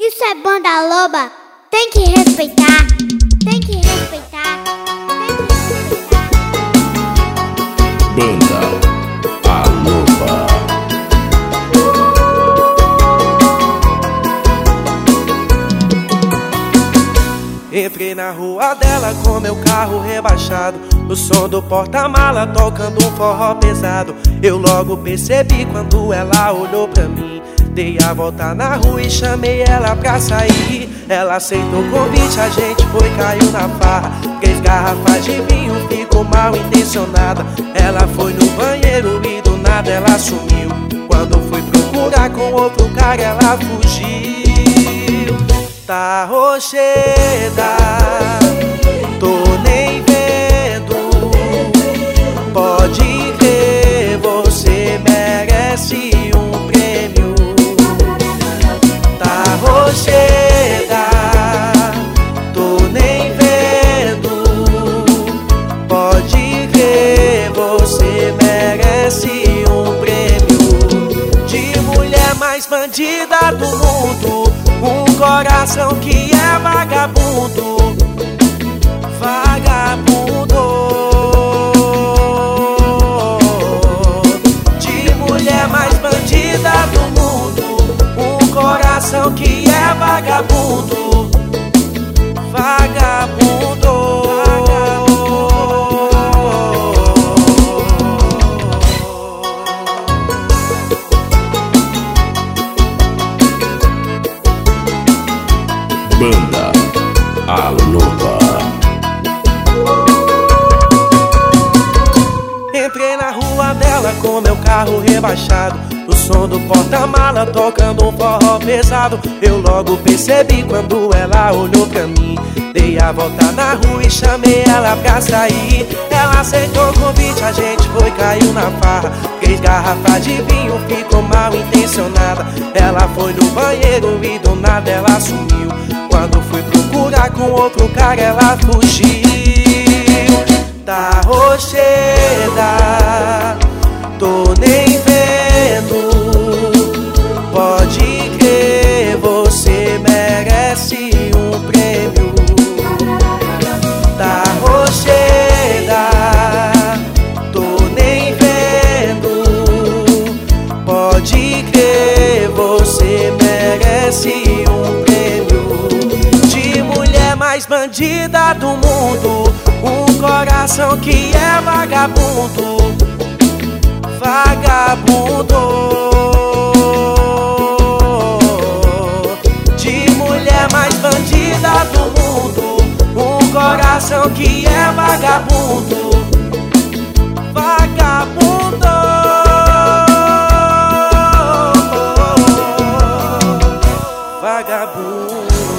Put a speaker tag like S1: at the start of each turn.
S1: Isso é banda loba, tem que respeitar, tem que respeitar, tem que respeitar.
S2: Banda A Loba.
S3: Entrei na rua dela com meu carro rebaixado, o som do porta-mala tocando um forró pesado. Eu logo percebi quando ela olhou pra mim. Dei a volta na rua e chamei ela pra sair. Ela aceitou o convite, a gente foi, caiu na farra. 3 garrafas de vinho, ficou mal intencionada. Ela foi no banheiro e do nada ela sumiu. Quando fui procurar com outro cara ela fugiu. Tá rocheda, tô nem vendo. Pode crer, você merece um prêmio. Tá rocheda, tô nem vendo. Pode crer, você merece um prêmio. De mulher mais bandida do mundo, um coração que é vagabundo, vagabundo. De mulher mais bandida do mundo, um coração que é vagabundo, vagabundo.
S2: Banda A Loba.
S3: Entrei na rua dela com meu carro rebaixado, o som do porta-mala tocando um forró pesado. Eu logo percebi quando ela olhou pra mim. Dei a volta na rua e chamei ela pra sair. Ela aceitou o convite, a gente foi, caiu na farra. 3 garrafas de vinho, ficou mal intencionada. Ela foi no banheiro e do nada ela sumiu. Quando fui procurar com outro cara ela fugiu. Tá rocheda, tô nem vendo. Pode crer, você merece um prêmio. Tá rocheda, tô nem vendo. Pode crer, você merece um prêmio. De mulher mais bandida do mundo, um coração que é vagabundo, vagabundo. De mulher mais bandida do mundo, um coração que é vagabundo, vagabundo. Vagabundo.